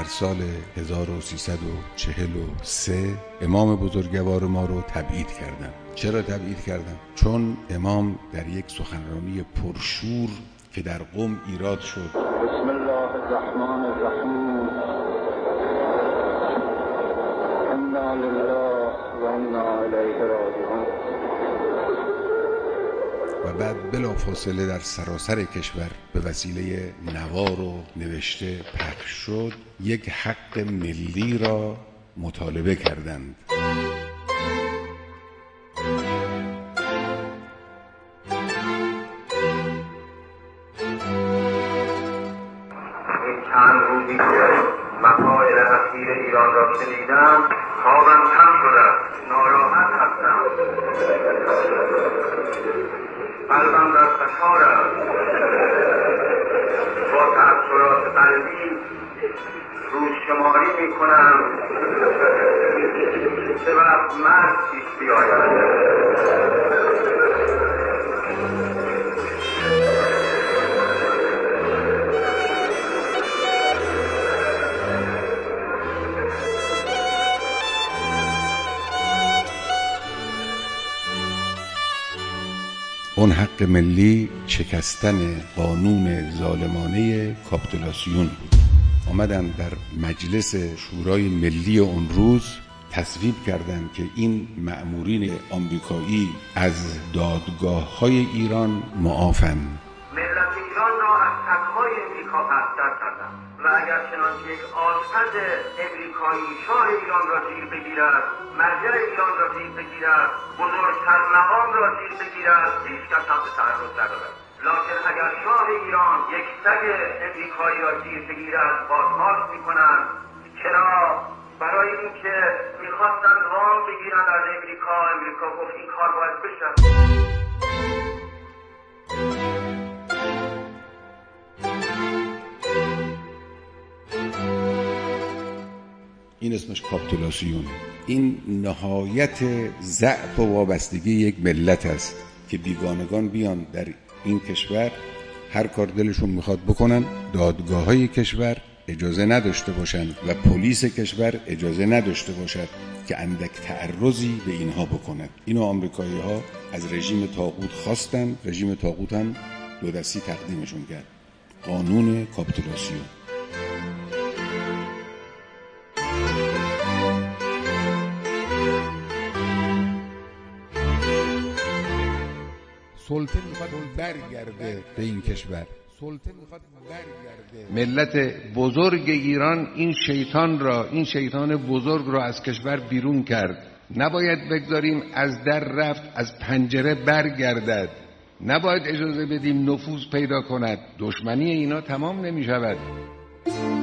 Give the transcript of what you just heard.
سال 1343 امام بزرگوار ما رو تبعید کردن. چرا تبعید کردن؟ چون امام در یک سخنرانی پرشور که در قم ایراد شد، بسم الله الرحمن الرحیم، انا لله و انا الیه راجعون، و بعد بلافاصله در سراسر کشور به وسیله نوار و نوشته پخش شد، یک حق ملی را مطالبه کردند. این چند روزی که مسائل اخیر ایران را شنیدم خوابم کم شده، ناراحت هستم، قلبم در فشار است. با تأثیرات قلبی روزشماری میکنم چه وقت مرگ پیش بیاید. اون حق ملی شکستن قانون ظالمانه کاپیتولاسیون بود. آمدن در مجلس شورای ملی اون روز تصویب کردند که این مأمورین آمریکایی از دادگاه‌های ایران معافند. ملت ایران را از تک‌های امریکا پستر کردند و اگر چنانچه یک آشپز امریکایی شاه ایران را زیر بگیرد، مرجع ایران را زیر بگیرد، بزرگتر مقام را زیر بگیرد، هیچ کس هم به تعرض ندارد. لکن اگر شاه ایران یک سگ امریکایی را زیر بگیرد، بازخواست میکنند. چرا؟ برای اینکه میخواستند وام بگیرند از امریکا. امریکا گفت این کار باید بشه. این اسمش کاپیتولاسیون. این نهایت ضعف و وابستگی یک ملت است که بیگانگان بیان در این کشور هر کار دلشون میخواد بکنن، دادگاه‌های کشور اجازه نداشته باشن و پلیس کشور اجازه نداشته باشد که اندک تعرضی به اینها بکند. اینو آمریکایی‌ها از رژیم طاغوت خواستن، رژیم طاغوت هم دو دستی تقدیمشون کرد. قانون کاپیتولاسیون. سلطه میخواد برگرده به این کشور. سلطه میخواد برگرده. ملت بزرگ ایران این شیطان بزرگ را از کشور بیرون کرد. نباید بگذاریم از در رفت از پنجره برگردد. نباید اجازه بدیم نفوذ پیدا کند. دشمنی اینا تمام نمی شود.